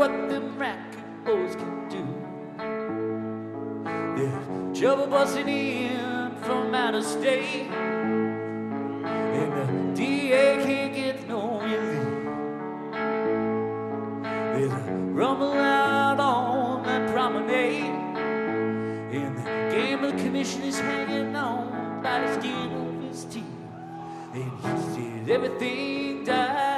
what them racket boys can do. There's trouble busting in from out of state, and the DA can't get no relief. There's a rumble out on that promenade, and the gambling commission is hanging on by the skin of his teeth. And he said everything died.